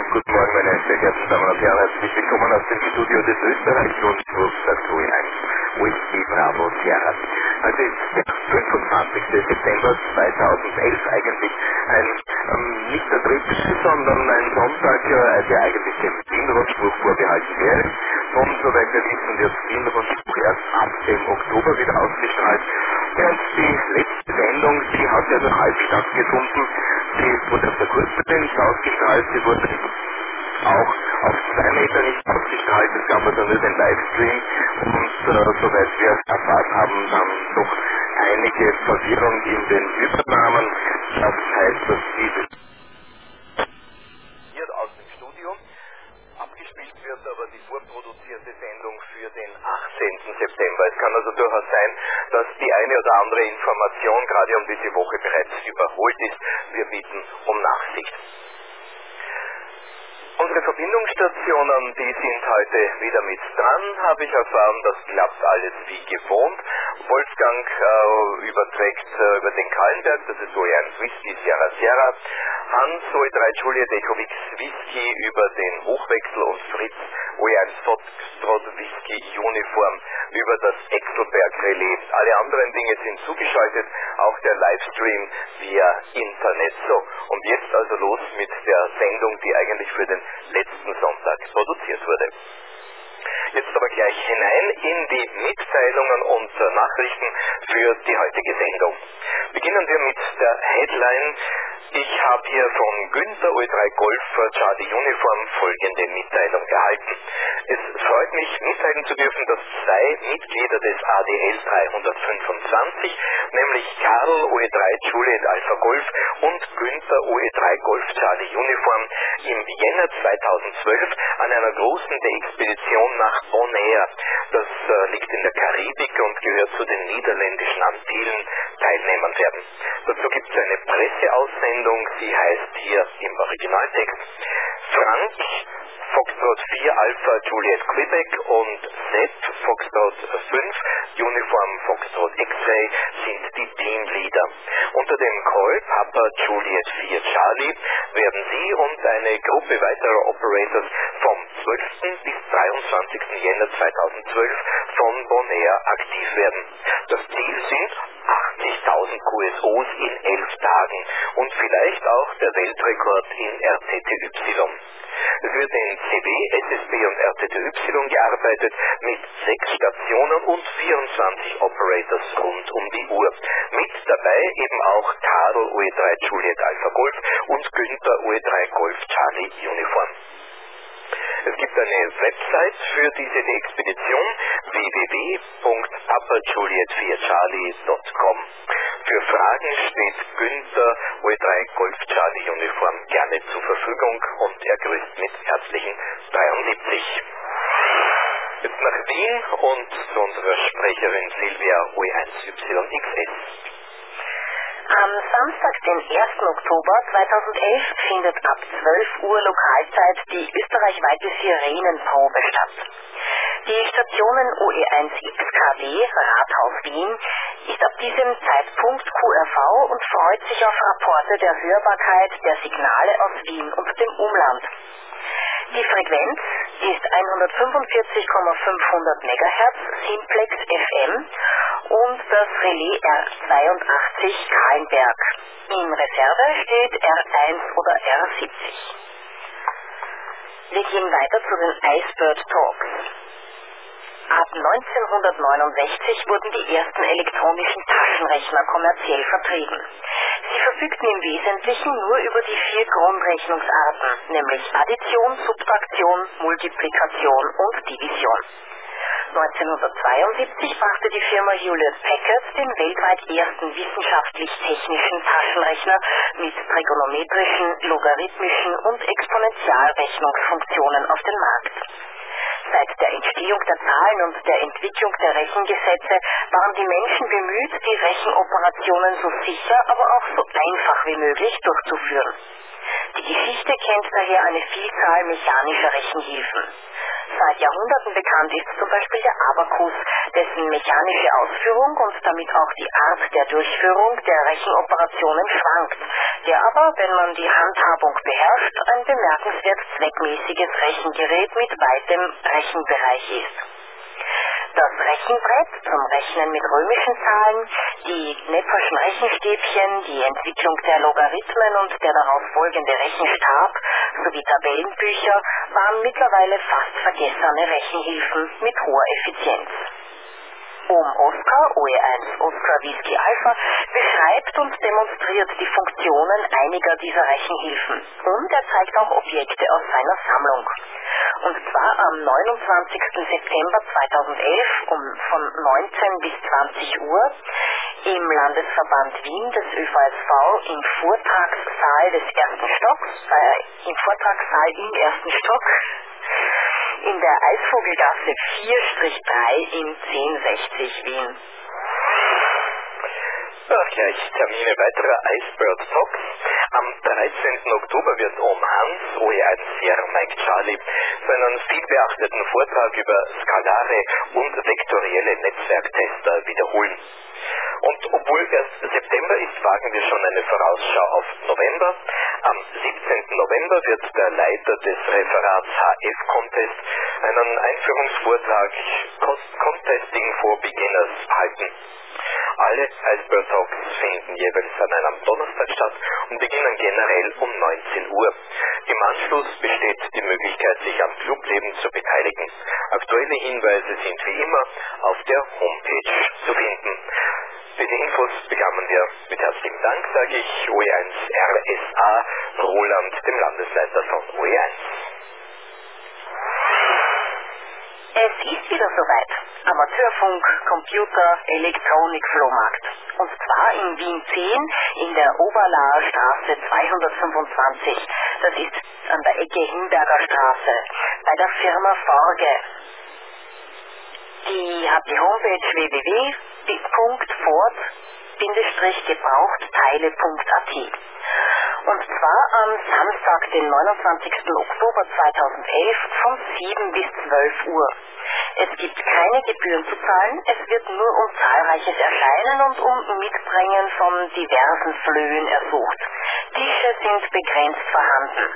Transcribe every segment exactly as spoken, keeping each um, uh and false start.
Guten Morgen, meine sehr geehrten Damen und Herren. Herzlich willkommen aus dem Studio des Österreich-Rundfunks der zwei eins U S B Bravo Sierra. Heute ist der fünfundzwanzigste September zweitausendelf, eigentlich ein ähm, nicht der dritte, sondern ein Sonntag, äh, der eigentlich dem Wienrundspruch vorbehalten wäre. Und soweit wir wissen, wird Wienrundspruch erst ab dem Oktober wieder ausgestrahlt. Und die letzte Sendung, die hat ja noch halb stattgefunden. Sie wurde auf der Kurzwelle nicht ausgestrahlt, sie wurde auch auf zwei Meter nicht ausgestrahlt, es gab also nur den Livestream und äh, soweit wir erfahren haben, dann doch einige Verwirrung in den Übernahmen. Das heißt, dass diese hier aus dem Studio abgespielt wird, aber die vorproduzierte Sendung für den achtzehnten September. Es kann also durchaus sein, dass die eine oder andere Information gerade um diese Woche bereits überholt ist. Wir bitten um Nachsicht. Unsere Verbindungsstationen, die sind heute wieder mit dran, habe ich erfahren, das klappt alles wie gewohnt. Wolfgang äh, überträgt äh, über den Kallenberg, das ist O E eins Whisky Sierra Sierra. Hans O E drei Juliet Echo X Whisky über den Hochwechsel und Fritz O E eins Foxtrot Whisky Uniform über das Exelberg Relais. Alle anderen Dinge sind zugeschaltet, auch der Livestream via Internet. So, und jetzt also los mit der Sendung, die eigentlich für den letzten Sonntag produziert wurde. Jetzt aber gleich hinein in die Mitteilungen und Nachrichten für die heutige Sendung. Beginnen wir mit der Headline. Ich habe hier von Günther O E drei Golf Charlie Uniform folgende Mitteilung erhalten. Es freut mich, mitteilen zu dürfen, dass zwei Mitglieder des A D L dreihundertfünfundzwanzig, nämlich Karl O E drei Juliet Alpha Golf und Günther O E drei Golf Charlie Uniform, im Jänner zweitausendzwölf an einer großen Expedition nach Bonaire, das äh, liegt in der Karibik und gehört zu den niederländischen Antillen, teilnehmen werden. Dazu gibt es eine Presseaussendung, sie heißt hier im Originaltext: Frank Foxtrot vier Alpha Juliet Quebec und Sepp Foxtrot fünf Uniform Foxtrot X-Ray sind die Teamleader. Unter dem Call Papa Juliet vier Charlie werden sie und eine Gruppe weiterer Operators vom zwölften bis dreiundzwanzigsten Jänner zweitausendzwölf von Bonaire aktiv werden. Das Ziel sind achtzigtausend Q S Os in elf Tagen und vielleicht auch der Weltrekord in R T T Y. Es wird in C B, S S B und R T T Y gearbeitet mit sechs Stationen und vierundzwanzig Operators rund um die Uhr. Mit dabei eben auch Karl O E drei Juliet Alpha Golf und Günther O E drei Golf Charlie Uniform. Es gibt eine Website für diese Expedition, w w w punkt papa juliet vier charlie punkt com. Für Fragen steht Günther O E drei Golf Charlie Uniform gerne zur Verfügung und er grüßt mit herzlichen dreiundsiebzig. Jetzt nach Wien und zu unserer Sprecherin Silvia O E eins Y X S. Am Samstag, den ersten Oktober zweitausendelf, findet ab zwölf Uhr Lokalzeit die österreichweite Sirenenprobe statt. Die Stationen O E eins X K W Rathaus Wien ist ab diesem Zeitpunkt Q R V und freut sich auf Rapporte der Hörbarkeit der Signale aus Wien und dem Umland. Die Frequenz ist hundertfünfundvierzig Komma fünfhundert Megahertz Simplex F M und das Relais R zweiundachtzig Kahlenberg. In Reserve steht R eins oder R siebzig. Wir gehen weiter zu den Icebird Talks. Ab neunzehnhundertneunundsechzig wurden die ersten elektronischen Taschenrechner kommerziell vertrieben. Sie verfügten im Wesentlichen nur über die vier Grundrechnungsarten, nämlich Addition, Subtraktion, Multiplikation und Division. neunzehnhundertzweiundsiebzig brachte die Firma Hewlett Packard den weltweit ersten wissenschaftlich-technischen Taschenrechner mit trigonometrischen, logarithmischen und Exponentialrechnungsfunktionen auf den Markt. Seit der Entstehung der Zahlen und der Entwicklung der Rechengesetze waren die Menschen bemüht, die Rechenoperationen so sicher, aber auch so einfach wie möglich durchzuführen. Die Geschichte kennt daher eine Vielzahl mechanischer Rechenhilfen. Seit Jahrhunderten bekannt ist zum Beispiel der Abakus, dessen mechanische Ausführung und damit auch die Art der Durchführung der Rechenoperationen schwankt, der aber, wenn man die Handhabung beherrscht, ein bemerkenswert zweckmäßiges Rechengerät mit weitem Rechenbereich ist. Das Rechenbrett zum Rechnen mit römischen Zahlen, die Nepperschen Rechenstäbchen, die Entwicklung der Logarithmen und der darauf folgende Rechenstab sowie Tabellenbücher waren mittlerweile fast vergessene Rechenhilfen mit hoher Effizienz. Um Oscar, O E eins Oscar Whisky Alpha, beschreibt und demonstriert die Funktionen einiger dieser Rechenhilfen und er zeigt auch Objekte aus seiner Sammlung. Und zwar am neunundzwanzigsten September zweitausendelf um von neunzehn bis zwanzig Uhr im Landesverband Wien des Ö V S V im Vortragssaal des ersten Stocks, äh, im Vortragssaal im ersten Stock, in der Eisvogelgasse vier drei in zehn sechzig Wien. Ach, gleich Termine weiterer Icebird Talks. Am dreizehnten Oktober wird Om Hans, O E eins Sierra Mike Charlie, seinen vielbeachteten Vortrag über skalare und vektorielle Netzwerktester wiederholen. Und obwohl erst September ist, wagen wir schon eine Vorausschau auf November. Am siebzehnten November wird der Leiter des Referats H F-Contest einen Einführungsvortrag Contesting for Beginners halten. Alle Icebird Talks finden jeweils an einem Donnerstag statt und beginnen generell um neunzehn Uhr. Im Anschluss besteht die Möglichkeit, sich am Clubleben zu beteiligen. Aktuelle Hinweise sind wie immer auf der Homepage zu finden. Für die Infos bekommen wir mit herzlichem Dank, sage ich O E eins R S A Roland, dem Landesleiter von O E eins. Es ist wieder soweit. Amateurfunk, Computer, Elektronik, Flohmarkt. Und zwar in Wien zehn in der Oberlaer Straße zweihundertfünfundzwanzig. Das ist an der Ecke Hinberger Straße bei der Firma Forge. Die hat die Homepage w w w punkt ford Bindestrich gebrauchtteile punkt a t. Und zwar am Samstag, den neunundzwanzigsten Oktober zweitausendelf von sieben bis zwölf Uhr. Es gibt keine Gebühren zu zahlen, es wird nur um zahlreiches Erscheinen und um Mitbringen von diversen Flöhen ersucht. Tische sind begrenzt vorhanden.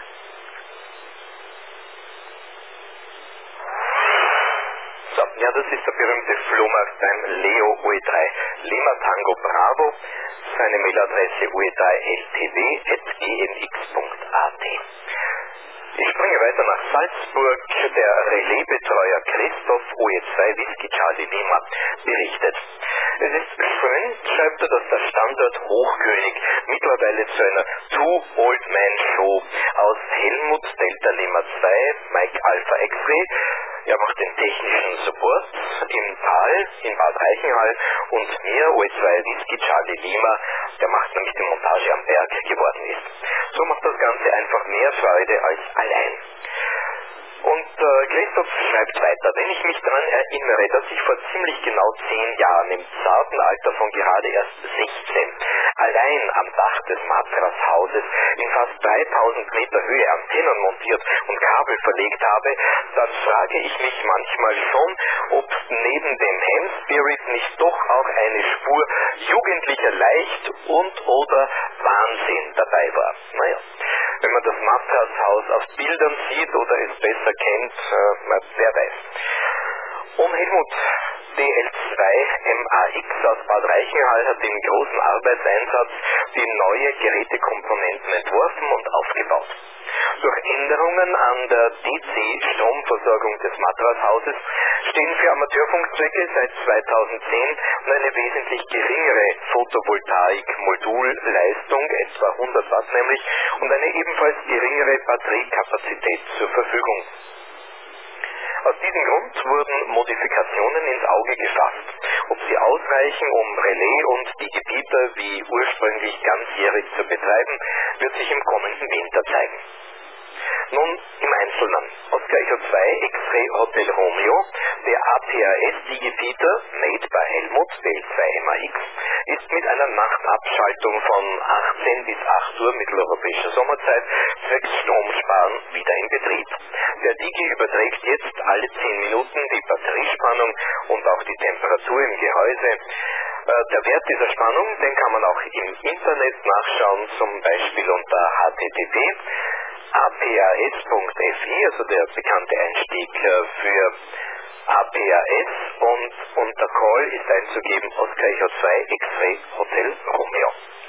So, ja, das ist der berühmte Flohmarkt beim Leo O E drei Lima Tango Bravo. Seine Mailadresse o e drei l t w at g m x punkt a t. Ich springe weiter nach Salzburg. Der Relaisbetreuer Christoph O E zwei Whisky Charlie Lima berichtet. Es ist schön, schreibt er, dass der Standort Hochkönig mittlerweile zu einer Two-Old-Man-Show aus Helmut Delta Lima zwei, Mike Alpha X-Ray, er macht den technischen Support im Tal, in Bad Reichenhall und mir, O E zwei Whisky Charlie Lima, der macht nämlich die Montage am Berg geworden ist. So macht das Ganze einfach mehr Freude als allein. Und äh, Christoph schreibt weiter, wenn ich mich daran erinnere, dass ich vor ziemlich genau zehn Jahren im zarten Alter von gerade erst sechzehn allein am Dach des Matras-Hauses in fast dreitausend Meter Höhe Antennen montiert und Kabel verlegt habe, dann frage ich mich manchmal schon, ob neben dem Ham-Spirit nicht doch auch eine Spur jugendlicher Leicht und oder Wahnsinn dabei war. Naja, wenn man das Matras-Haus auf Bildern sieht oder es besser kennt, äh, wer weiß. Um Helmut D L zwei M A X aus Bad Reichenhall hat im großen Arbeitseinsatz die neue Gerätekomponenten entworfen und aufgebaut. Durch Änderungen an der D C-Stromversorgung des Matrashauses stehen für Amateurfunkzwecke seit zweitausendzehn eine wesentlich geringere Photovoltaik-Modulleistung, etwa hundert Watt nämlich, und eine ebenfalls geringere Batteriekapazität zur Verfügung. Aus diesem Grund wurden Modifikationen ins Auge gefasst. Ob sie ausreichen, um Relais und die Gebiete wie ursprünglich ganzjährig zu betreiben, wird sich im kommenden Winter zeigen. Nun im Einzelnen. Oscar Echo zwei X-Ray Hotel Romeo, der A T A S-Digipeater, made by Helmut D L zwei M A X, ist mit einer Nachtabschaltung von achtzehn bis acht Uhr mitteleuropäischer Sommerzeit zwecks Stromsparen wieder in Betrieb. Der Digi überträgt jetzt alle zehn Minuten die Batteriespannung und auch die Temperatur im Gehäuse. Der Wert dieser Spannung, den kann man auch im Internet nachschauen, zum Beispiel unter h t t p a p a s punkt f i, also der bekannte Einstieg für A P A S, und unter Call ist einzugeben Oscar Echo zwei X-Ray Hotel Romeo.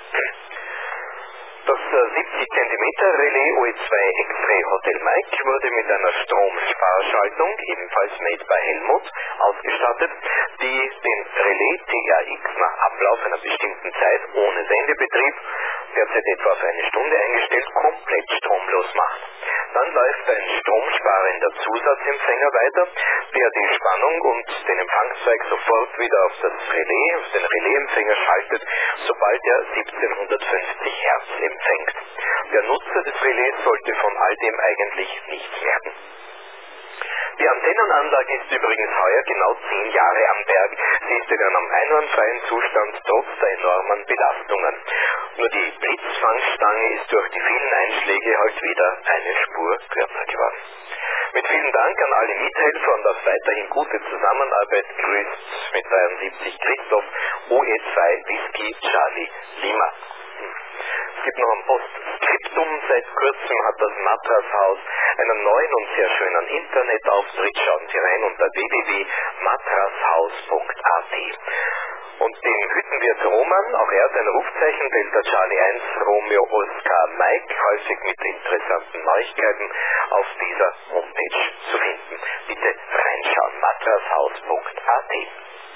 Das siebzig Zentimeter Relais O E zwei X-Ray Hotel Mike wurde mit einer Stromsparschaltung, ebenfalls made by Helmut, ausgestattet, die den Relais T A X nach Ablauf einer bestimmten Zeit ohne Sendebetrieb, derzeit etwa auf eine Stunde eingestellt, komplett stromlos macht. Dann läuft ein stromsparender Zusatzempfänger weiter, der die Spannung und den Empfangszweig sofort wieder auf das Relais, auf den Relaisempfänger schaltet, sobald er siebzehnhundertfünfzig Hertz empfängt. Der Nutzer des Relais sollte von all dem eigentlich nichts merken. Die Antennenanlage ist übrigens heuer genau zehn Jahre am Berg. Sie ist in einem einwandfreien Zustand trotz der enormen Belastungen. Nur die Blitzfangstange ist durch die vielen Einschläge halt wieder eine Spur kürzer geworden. Mit vielen Dank an alle Mithelfer und auf weiterhin gute Zusammenarbeit grüßt mit dreiundsiebzig Christoph O E zwei Whisky Charlie Lima. Es gibt noch ein Postskriptum. Seit kurzem hat das Matrashaus einen neuen und sehr schönen Internetauftritt. Schauen Sie rein unter w w w punkt matrashaus punkt a t. Und dem Hüttenwirt Roman, auch er hat ein Rufzeichen, Delta Charlie eins, Romeo Oscar Mike, häufig mit interessanten Neuigkeiten auf dieser Homepage zu finden. Bitte reinschauen, matrashaus punkt a t.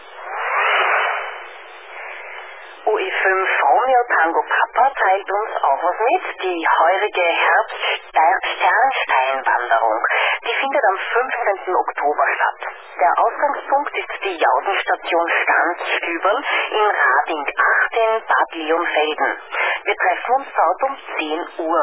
U E fünf Romeo Tango Papa teilt uns auch was mit. Die heurige Herbst-Sternsteinwanderung, die findet am fünfzehnten Oktober statt. Der Ausgangspunkt ist die Jaudenstation Stanzstüberl in Rading acht in Bad Leonfelden. Wir treffen uns dort um zehn Uhr.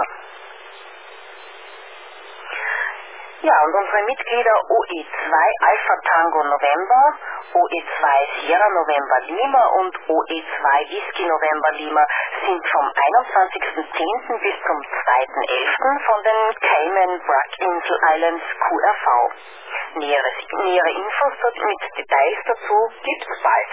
Ja, und unsere Mitglieder O E zwei Alpha Tango November, O E zwei Sierra November Lima und O E zwei Whisky November Lima sind vom einundzwanzigsten zehnten bis zum zweiten elften von den Cayman Brac Insel Islands Q R V. Nähere, nähere Infos mit Details dazu gibt's bald.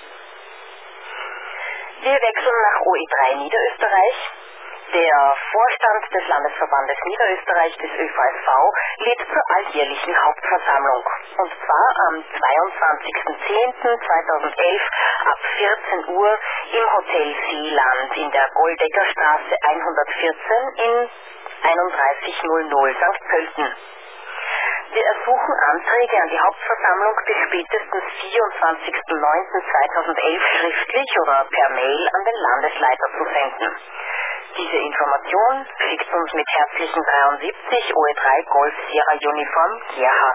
Wir wechseln nach O E drei Niederösterreich. Der Vorstand des Landesverbandes Niederösterreich des Ö V S V lädt zur alljährlichen Hauptversammlung. Und zwar am zweiundzwanzigsten zehnten zweitausendelf ab vierzehn Uhr im Hotel Seeland in der Goldeckerstraße hundertvierzehn in einunddreißig null Sankt Pölten. Wir ersuchen Anträge an die Hauptversammlung bis spätestens vierundzwanzigsten neunten zweitausendelf schriftlich oder per Mail an den Landesleiter zu senden. Diese Information schickt uns mit herzlichen dreiundsiebzig O E drei Golf Sierra Uniform Gerhard.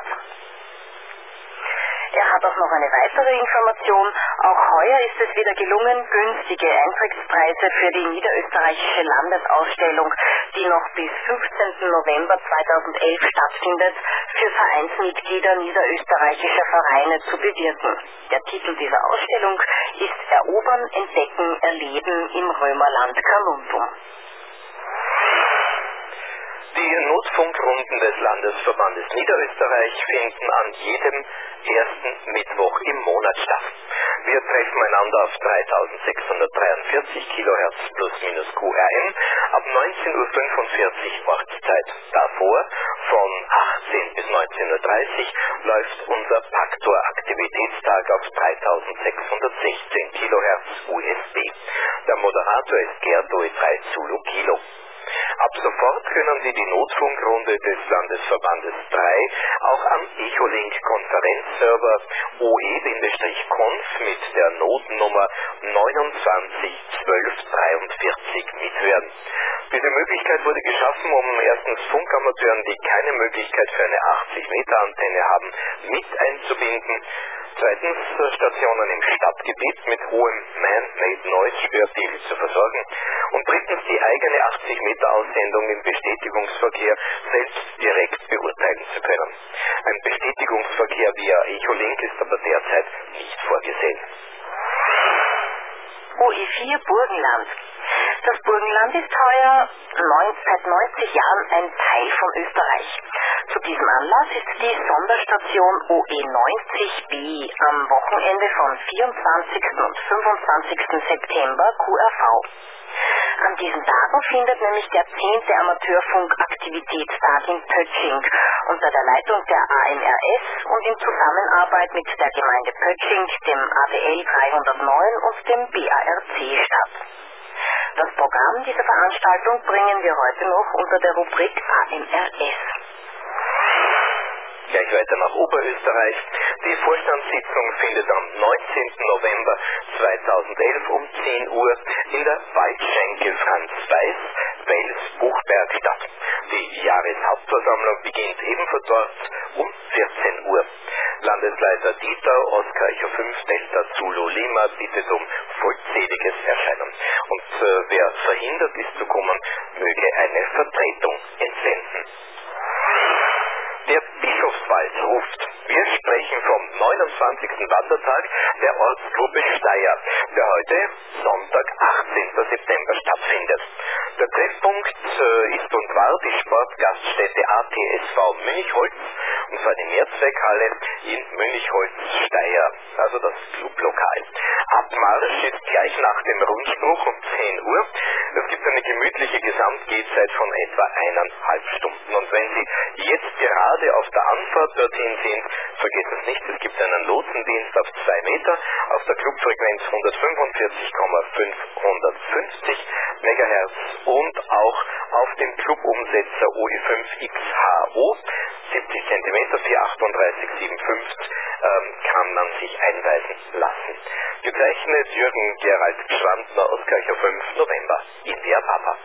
Er hat auch noch eine weitere Information. Auch heuer ist es wieder gelungen, günstige Eintrittspreise für die niederösterreichische Landesausstellung, die noch bis fünfzehnten November zweitausendelf stattfindet, für Vereinsmitglieder niederösterreichischer Vereine zu bewirken. Der Titel dieser Ausstellung ist Erobern, Entdecken, Erleben im Römerland Carnuntum. Die Notfunkrunden des Landesverbandes Niederösterreich finden an jedem ersten Mittwoch im Monat statt. Wir treffen einander auf dreitausendsechshundertdreiundvierzig Kilohertz plus minus Q R M ab neunzehn Uhr fünfundvierzig Ortszeit. Davor von achtzehn bis neunzehn Uhr dreißig läuft unser Paktor-Aktivitätstag auf dreitausendsechshundertsechzehn Kilohertz U S B. Der Moderator ist Gerd O E drei Zulu Kilo. Ab sofort können Sie die Notfunkrunde des Landesverbandes drei auch am Echolink-Konferenzserver O E-Conf mit der Notnummer neunundzwanzig zwölf dreiundvierzig mithören. Diese Möglichkeit wurde geschaffen, um erstens Funkamateuren, die keine Möglichkeit für eine achtzig Meter Antenne haben, mit einzubinden. Zweitens Stationen im Stadtgebiet mit hohem Man-Made Noise Störpegel zu versorgen. Und drittens die eigene achtzig Meter Aussendung im Bestätigungsverkehr selbst direkt beurteilen zu können. Ein Bestätigungsverkehr via Echolink ist aber derzeit nicht vorgesehen. O E vier Burgenland. Das Burgenland ist heuer seit neunzig Jahren ein Teil von Österreich. Zu diesem Anlass ist die Sonderstation O E neunzig b am Wochenende von vierundzwanzigsten und fünfundzwanzigsten September Q R V. An diesen Tagen findet nämlich der zehnte Amateurfunk-Aktivitätstag in Pötsching unter der Leitung der A M R S und in Zusammenarbeit mit der Gemeinde Pötsching, dem A D L dreihundertneun und dem B A R C statt. Das Programm dieser Veranstaltung bringen wir heute noch unter der Rubrik A M R S. Gleich weiter nach Oberösterreich. Die Vorstandssitzung findet am neunzehnten November zweitausendelf um zehn Uhr in der Waldschenke Franz Weiß, Wels Buchberg statt. Die Jahreshauptversammlung beginnt ebenfalls dort um vierzehn Uhr. Landesleiter Dieter Oskar fünf Delta Zulu Lima bittet um vollzähliges Erscheinen. Und äh, wer verhindert ist zu kommen, möge eine Vertretung entsenden. Der Bischofswald ruft. Wir sprechen vom neunundzwanzigsten Wandertag der Ortsgruppe Steyr, der heute Sonntag, achtzehnten September stattfindet. Der Treffpunkt äh, ist und war die Sportgaststätte A T S V Münchholz, und zwar die Mehrzweckhalle in Münchholz-Steyr, also das Clublokal. Abmarsch ist gleich nach dem Rundspruch um zehn Uhr. Es gibt eine gemütliche Gesamtgehzeit von etwa eineinhalb Stunden. Und wenn Sie jetzt gerade auf der Anfahrt dorthin sind, vergessen Sie nicht, es gibt einen Lotsendienst auf zwei Meter auf der Clubfrequenz hundertfünfundvierzig Komma fünfhundertfünfzig Megahertz und auch auf dem Clubumsetzer O E fünf X H O siebzig Zentimeter, vierhundertachtunddreißig siebenundfünfzig ähm, kann man sich einweisen lassen. Gezeichnet Jürgen Gerald Schwandner, Oskar fünf November, India Papa.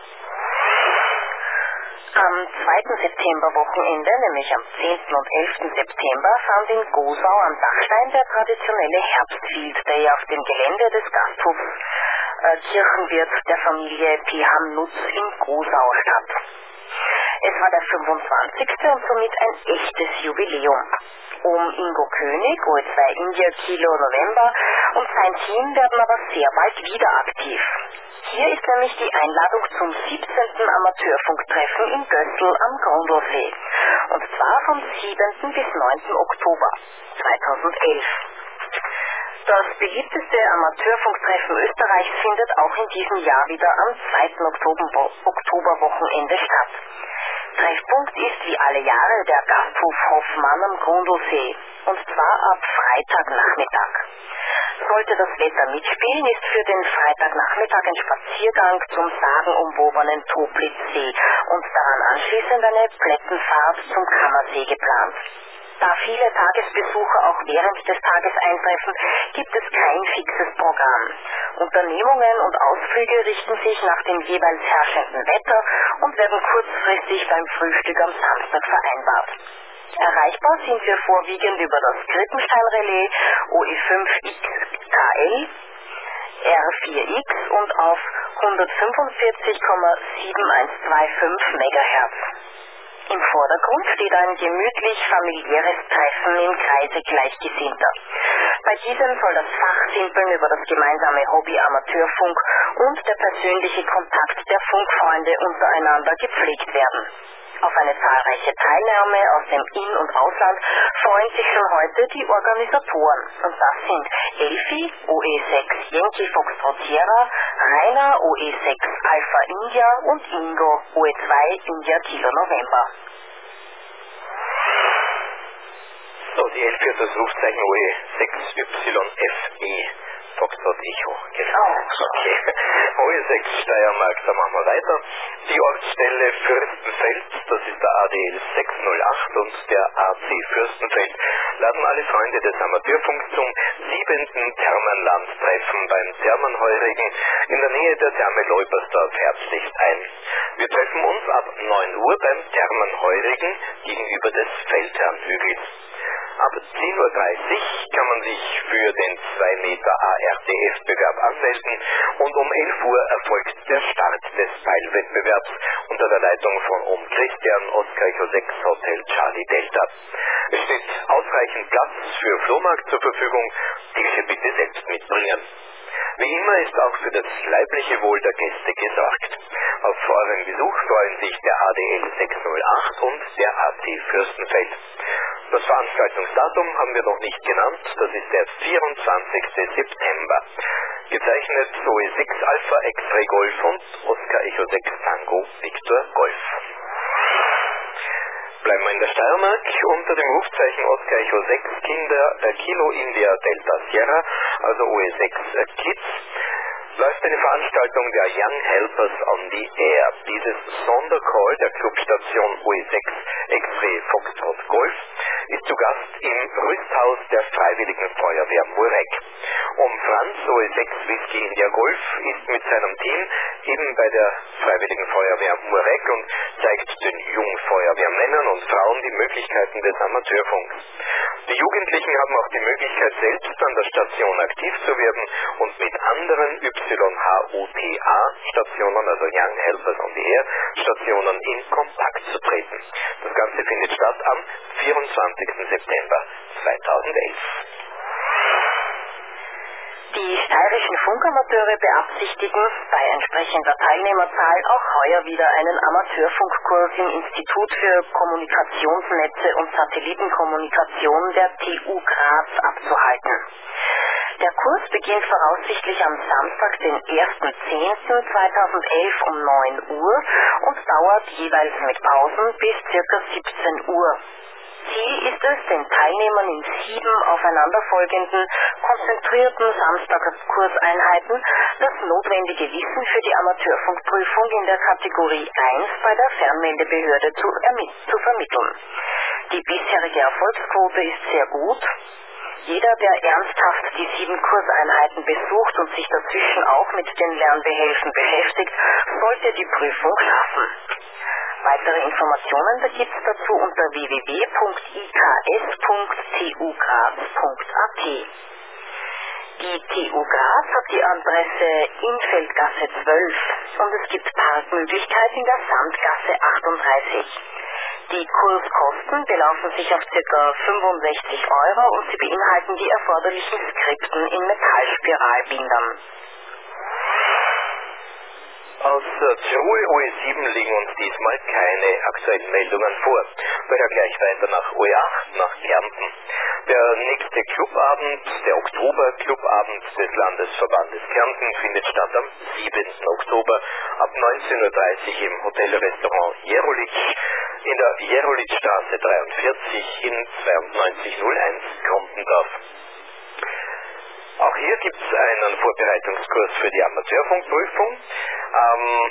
Am zweiten Septemberwochenende, nämlich am zehnten und elften September, fand in Gosau am Dachstein der traditionelle Herbstfield Day auf dem Gelände des Gasthofs äh, Kirchenwirt der Familie Piham Nutz in Gosau statt. Es war der fünfundzwanzigste und somit ein echtes Jubiläum. Um Ingo König, O E zwei India Kilo November, und sein Team werden aber sehr bald wieder aktiv. Hier ist nämlich die Einladung zum siebzehnten Amateurfunktreffen in Gößl am Grundlsee. Und zwar vom siebenten bis neunten Oktober zweitausendelf. Das beliebteste Amateurfunktreffen Österreichs findet auch in diesem Jahr wieder am zweiten Oktoberwochenende statt. Treffpunkt ist wie alle Jahre der Gasthof Hoffmann am Grundlsee, und zwar ab Freitagnachmittag. Sollte das Wetter mitspielen, ist für den Freitagnachmittag ein Spaziergang zum sagenumwobenen Toplitzsee und daran anschließend eine Plättenfahrt zum Kammersee geplant. Da viele Tagesbesucher auch während des Tages eintreffen, gibt es kein fixes Programm. Unternehmungen und Ausflüge richten sich nach dem jeweils herrschenden Wetter und werden kurzfristig beim Frühstück am Samstag vereinbart. Erreichbar sind wir vorwiegend über das Krippenstein-Relais O E fünf X K L, R vier X und auf hundertfünfundvierzig Komma sieben eins zwei fünf Megahertz. Im Vordergrund steht ein gemütlich familiäres Treffen im Kreise Gleichgesinnter. Bei diesem soll das Fachsimpeln über das gemeinsame Hobby Amateurfunk und der persönliche Kontakt der Funkfreunde untereinander gepflegt werden. Auf eine zahlreiche Teilnahme aus dem In- und Ausland freuen sich schon heute die Organisatoren. Und das sind Elfi, O E sechs Yankee Foxtrot Sierra, Rainer, O E sechs Alpha India und Ingo, O E zwei India Kilo November. So, die Elfi hat das Rufzeichen O E sechs Y F E. Foxtrot Echo, genau. Okay. O E sechs Steiermark, da machen wir weiter. Die Ortsstelle Fürstenfeld, das ist der A D L sechshundertacht und der A C Fürstenfeld, laden alle Freunde des Amateurfunks zum siebenten Thermenlandtreffen beim Thermenheurigen in der Nähe der Therme Leupersdorf herzlichst ein. Wir treffen uns ab neun Uhr beim Thermenheurigen gegenüber des Feldherrnhügels. Ab zehn Uhr dreißig kann man sich für den zwei Meter A R D F-Bewerb anmelden und um elf Uhr erfolgt der Start des Teilwettbewerbs unter der Leitung von Om Christian Oskar sechs Hotel Charlie Delta. Es steht ausreichend Platz für Flohmarkt zur Verfügung, diese bitte selbst mitbringen. Wie immer ist auch für das leibliche Wohl der Gäste gesorgt. Auf euren Besuch freuen sich der A D L sechshundertacht und der A C Fürstenfeld. Das Veranstaltungsdatum haben wir noch nicht genannt, das ist der vierundzwanzigste September. Gezeichnet Zoe sechs Alpha X-Ray Golf und Oscar Echo sechs Tango Victor Golf. Bleiben wir in der Steiermark. Unter dem Rufzeichen Oscar Echo sechs Kinder äh, Kilo India Delta Sierra, also O E sechs äh, Kids, läuft eine Veranstaltung der Young Helpers on the Air. Dieses Sondercall der Clubstation O E sechs X-Ray Foxtrot Golf ist zu Gast im Rüsthaus der Freiwilligen Feuerwehr Murek. Um Franz O E sechs Whisky India Golf ist mit seinem Team eben bei der Freiwilligen Feuerwehr Murek und zeigt den jungen Feuerwehrmännern und Frauen die Möglichkeiten des Amateurfunks. Die Jugendlichen haben auch die Möglichkeit, selbst an der Station aktiv zu werden und mit anderen Y H O T A-Stationen, also Young Helpers on the Air Stationen, in Kontakt zu treten. Das Ganze findet statt am vierundzwanzigsten September zweitausendelf. Die steirischen Funkamateure beabsichtigen, bei entsprechender Teilnehmerzahl auch heuer wieder einen Amateurfunkkurs im Institut für Kommunikationsnetze und Satellitenkommunikation der T U Graz abzuhalten. Der Kurs beginnt voraussichtlich am Samstag, den ersten zehnten zweitausendelf um neun Uhr und dauert jeweils mit Pausen bis ca. siebzehn Uhr. Ziel ist es, den Teilnehmern in sieben aufeinanderfolgenden, konzentrierten Samstagskurseinheiten das notwendige Wissen für die Amateurfunkprüfung in der Kategorie eins bei der Fernmeldebehörde zu, zu vermitteln. Die bisherige Erfolgsquote ist sehr gut. Jeder, der ernsthaft die sieben Kurseinheiten besucht und sich dazwischen auch mit den Lernbehelfen beschäftigt, sollte die Prüfung schaffen. Weitere Informationen gibt es dazu unter w w w punkt i k s punkt t u graz punkt a t. Die T U Graz hat die Adresse Infeldgasse zwölf und es gibt Parkmöglichkeiten in der Sandgasse achtunddreißig. Die Kurskosten belaufen sich auf ca. fünfundsechzig Euro und sie beinhalten die erforderlichen Skripten in Metallspiralbindern. Aus Tirol O E sieben liegen uns diesmal keine aktuellen Meldungen vor. Daher gleich weiter nach O E acht, nach Kärnten. Der nächste Clubabend, der Oktober-Clubabend des Landesverbandes Kärnten, findet statt am siebenten Oktober ab neunzehn Uhr dreißig im Hotelrestaurant Jerolitsch in der Jerolitzstraße dreiundvierzig in zweiundneunzig null eins Krompendorf. Auch hier gibt es einen Vorbereitungskurs für die Amateurfunkprüfung. Ähm,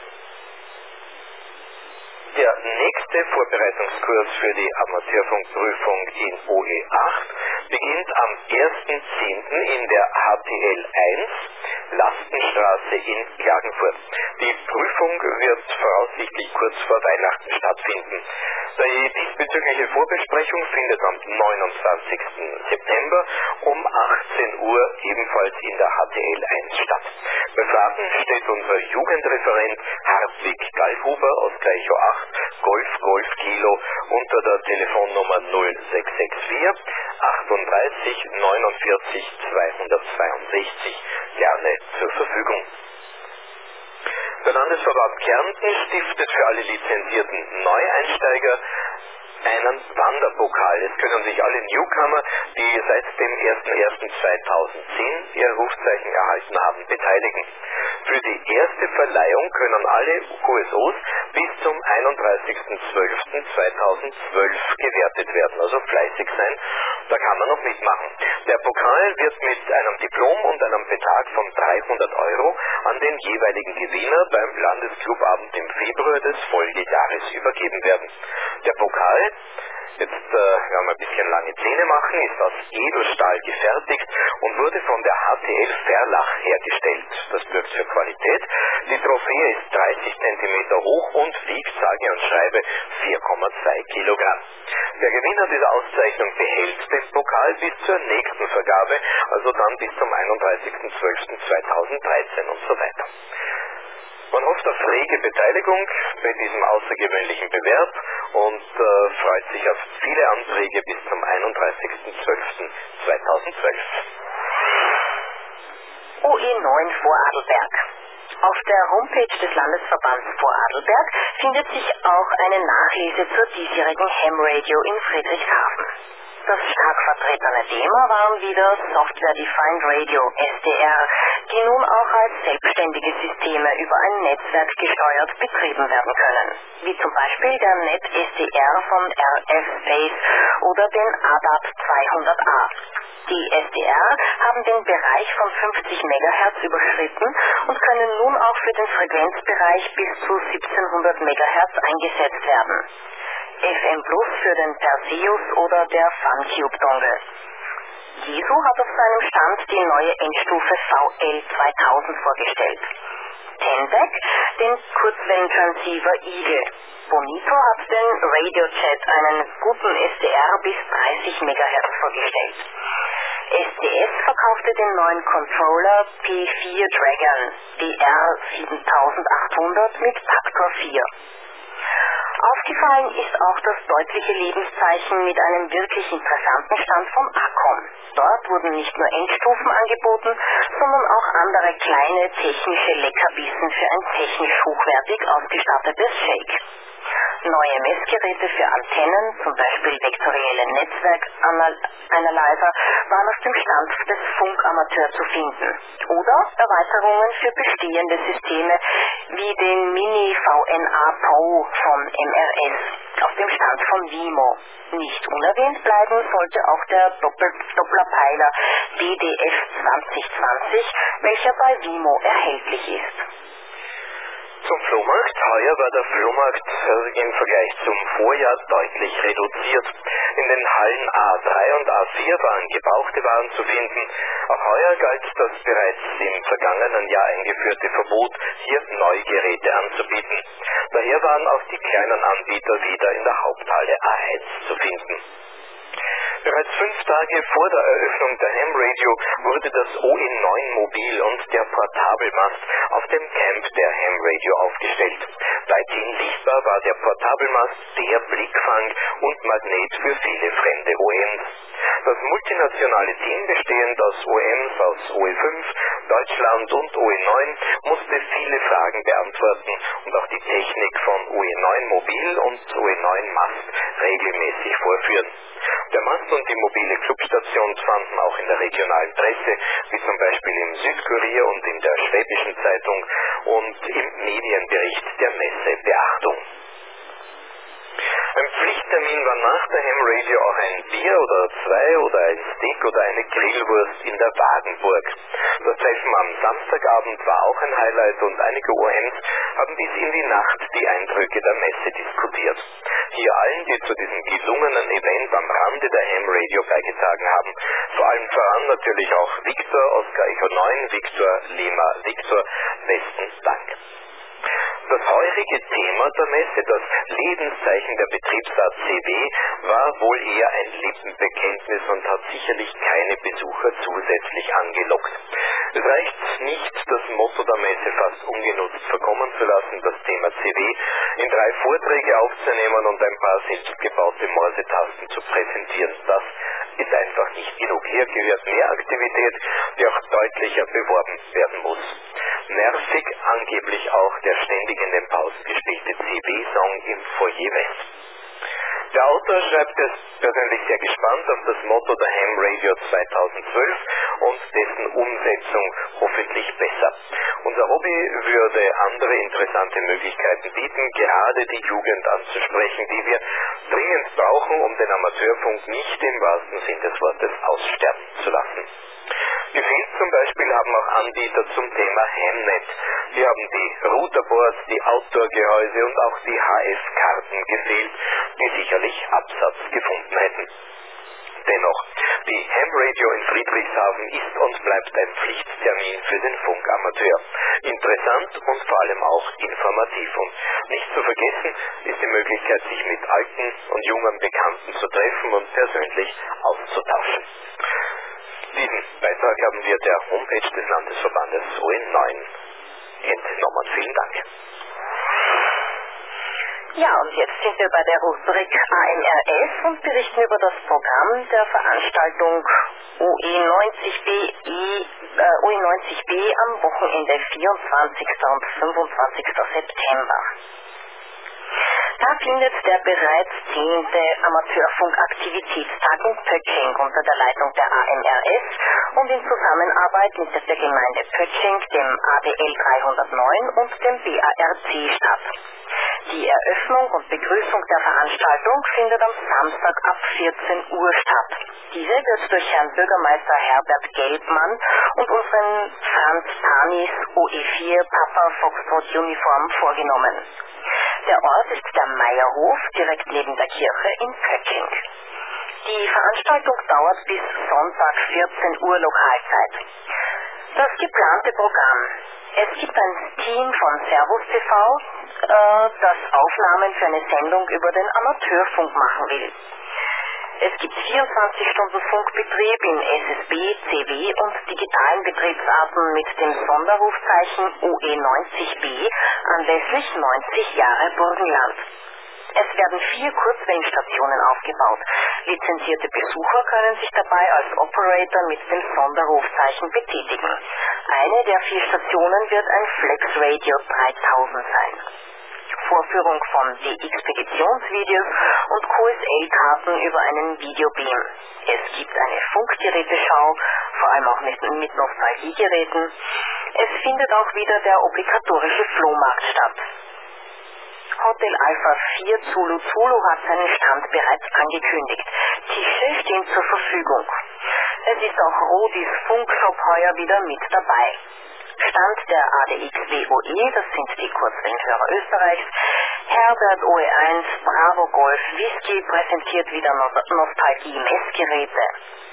der nächste Vorbereitungskurs für die Amateurfunkprüfung in O E acht beginnt am ersten zehnten in der H T L eins Lastenstraße in Klagenfurt. Die Prüfung wird voraussichtlich kurz vor Weihnachten stattfinden. Die diesbezügliche Vorbesprechung findet am neunundzwanzigsten September um achtzehn Uhr ebenfalls in der H T L eins statt. Bei Fragen steht unser Jugendreferent Hartwig Gallhuber aus Gleichow acht Golf Golf Kilo unter der Telefonnummer null sechs sechs vier achtunddreißig neunundvierzig zweihundertzweiundsechzig gerne zur Verfügung. Der Landesverband Kärnten stiftet für alle lizenzierten Neueinsteiger einen Wanderpokal. Es können sich alle Newcomer, die seit dem ersten ersten zweitausendzehn ihr Rufzeichen erhalten haben, beteiligen. Für die erste Verleihung können alle Q S Os bis zum einunddreißigsten zwölften zweitausendzwölf gewertet werden, also fleißig sein, da kann man noch mitmachen. Der Pokal wird mit einem Diplom und einem Betrag von dreihundert Euro an den jeweiligen Gewinner beim Landesclubabend im Februar des Folgejahres übergeben werden. Der Pokal, jetzt äh, werden wir ein bisschen lange Zähne machen, ist aus Edelstahl gefertigt und wurde von der H T L Verlach hergestellt. Das birgt für Qualität. Die Trophäe ist dreißig Zentimeter hoch und wiegt sage und schreibe vier Komma zwei Kilogramm. Der Gewinner dieser Auszeichnung behält den Pokal bis zur nächsten Vergabe, also dann bis zum einunddreißigsten zwölften zweitausenddreizehn und so weiter. Man hofft auf rege Beteiligung bei diesem außergewöhnlichen Bewerb und äh, freut sich auf viele Anträge bis zum einunddreißigsten zwölften zweitausendzwölf. O E neun Vorarlberg. Auf der Homepage des Landesverbands Vorarlberg findet sich auch eine Nachlese zur diesjährigen Ham Radio in Friedrichshafen. Das stark vertretene Thema waren wieder Software Defined Radio, S D R, die nun auch als selbstständige Systeme über ein Netzwerk gesteuert betrieben werden können, wie zum Beispiel der Net S D R von R F Space oder den A D A P zweihundert A. Die S D R haben den Bereich von fünfzig Megahertz überschritten und können nun auch für den Frequenzbereich bis zu siebzehnhundert Megahertz eingesetzt werden. F M Plus für den Perseus oder der FunCube-Dongle. Jesu hat auf seinem Stand die neue Endstufe V L zweitausend vorgestellt. Tenback den Kurzwellentransceiver Eagle. Bonito hat den RadioChat, einen guten S D R bis dreißig Megahertz vorgestellt. S D S verkaufte den neuen Controller P vier Dragon, D R siebentausendachthundert mit Faktor vier. Aufgefallen ist auch das deutliche Lebenszeichen mit einem wirklich interessanten Stand von Acom. Dort wurden nicht nur Endstufen angeboten, sondern auch andere kleine technische Leckerbissen für ein technisch hochwertig ausgestattetes Shake. Neue Messgeräte für Antennen, zum Beispiel vektorielle Netzwerkanalyzer, waren auf dem Stand des Funkamateur zu finden. Oder Erweiterungen für bestehende Systeme wie den Mini V N A Pro von M R S auf dem Stand von Wimo. Nicht unerwähnt bleiben sollte auch der Doppel Dopplerpeiler D D F zwanzig zwanzig, welcher bei Wimo erhältlich ist. Zum Flohmarkt. Heuer war der Flohmarkt im Vergleich zum Vorjahr deutlich reduziert. In den Hallen A drei und A vier waren gebrauchte Waren zu finden. Auch heuer galt das bereits im vergangenen Jahr eingeführte Verbot, hier Neugeräte anzubieten. Daher waren auch die kleinen Anbieter wieder in der Haupthalle A eins zu finden. Bereits fünf Tage vor der Eröffnung der Ham Radio wurde das O E neun Mobil und der Portabelmast auf dem Camp der Ham Radio aufgestellt. Weithin sichtbar war der Portabelmast der Blickfang und Magnet für viele fremde O E Ms. Das multinationale Team, bestehend aus O E Ms aus O E fünf, Deutschland und O E neun, musste viele Fragen beantworten und auch die Technik von O E neun Mobil und O E neun Mast regelmäßig vorführen. Der Mast und die mobile Clubstation fanden auch in der regionalen Presse, wie zum Beispiel im Südkurier und in der Schwäbischen Zeitung und im Medienbericht der Messe Beachtung. Ein Pflichttermin war nach der Ham Radio auch ein Bier oder zwei oder ein Steak oder eine Grillwurst in der Wagenburg. Das Treffen am Samstagabend war auch ein Highlight und einige O E Ms haben bis in die Nacht die Eindrücke der Messe diskutiert. Hier allen, die zu diesem gelungenen Event am Rande der Ham Radio beigetragen haben, vor allem voran natürlich auch Victor, Oscar Echo neun, Victor, Lima, Victor, besten Dank. Das heurige Thema der Messe, das Lebenszeichen der Betriebsart C W, war wohl eher ein Lippenbekenntnis und hat sicherlich keine Besucher zusätzlich angelockt. Es reicht nicht, das Motto der Messe fast ungenutzt verkommen zu lassen, das Thema C W in drei Vorträge aufzunehmen und ein paar selbstgebaute Morsetasten zu präsentieren. Das ist einfach nicht genug. Hier gehört mehr Aktivität, die auch deutlicher beworben werden muss. Nervig angeblich auch der ständig in den Pausen gespielte C W-Song im Foyer West. Der Autor schreibt es persönlich sehr gespannt auf das Motto der Ham Radio zweitausendzwölf und dessen Umsetzung hoffentlich besser. Unser Hobby würde andere interessante Möglichkeiten bieten, gerade die Jugend anzusprechen, die wir dringend brauchen, um den Amateurfunk nicht im wahrsten Sinn des Wortes aussterben zu lassen. Gefehlt zum Beispiel haben auch Anbieter zum Thema Hamnet. Hier haben die Routerboards, die Outdoor-Gehäuse und auch die H F-Karten gefehlt, die sicherlich Absatz gefunden hätten. Dennoch, die Ham Radio in Friedrichshafen ist und bleibt ein Pflichttermin für den Funkamateur. Interessant und vor allem auch informativ. Und nicht zu vergessen ist die Möglichkeit, sich mit alten und jungen Bekannten zu treffen und persönlich auszutauschen. Diesen Beitrag haben wir der Homepage des Landesverbandes O E neun entnommen. Vielen Dank. Ja, und jetzt sind wir bei der Rubrik A M R S und berichten über das Programm der Veranstaltung U E neunzig B, e, äh, U E neunzig B am Wochenende vierundzwanzigsten und fünfundzwanzigsten September. Da findet der bereits zehnte Amateurfunkaktivitätstag in Pöttching unter der Leitung der A M R S und in Zusammenarbeit mit der Gemeinde Pöttching, dem A D L dreihundertneun und dem B A R C statt. Die Eröffnung und Begrüßung der Veranstaltung findet am Samstag ab vierzehn Uhr statt. Diese wird durch Herrn Bürgermeister Herbert Gelbmann und unseren Franz Tanis O E vier Papa Foxtrot Uniform vorgenommen. Der Ort ist der Meierhof, direkt neben der Kirche in Pöttching. Die Veranstaltung dauert bis Sonntag vierzehn Uhr Lokalzeit. Das geplante Programm. Es gibt ein Team von Servus T V, äh, das Aufnahmen für eine Sendung über den Amateurfunk machen will. Es gibt vierundzwanzig Stunden Funkbetrieb in S S B, C W und digitalen Betriebsarten mit dem Sonderrufzeichen U E neunzig B anlässlich neunzig Jahre Burgenland. Es werden vier Kurzwellenstationen aufgebaut. Lizenzierte Besucher können sich dabei als Operator mit dem Sonderrufzeichen betätigen. Eine der vier Stationen wird ein Flex Radio dreitausend sein. Vorführung von D X-Speditionsvideos und Q S L-Karten über einen Videobeam. Es gibt eine Funkgeräteschau, vor allem auch mit, mit Nostalgiegeräten. Es findet auch wieder der obligatorische Flohmarkt statt. Hotel Alpha vier Zulu Zulu hat seinen Stand bereits angekündigt. Tische stehen zur Verfügung. Es ist auch Rodis Funkshop heuer wieder mit dabei. Stand der A D X W O E, das sind die Kurzwellenhörer Österreichs. Herbert O E eins Bravo Golf Whisky präsentiert wieder Nostalgie-Messgeräte.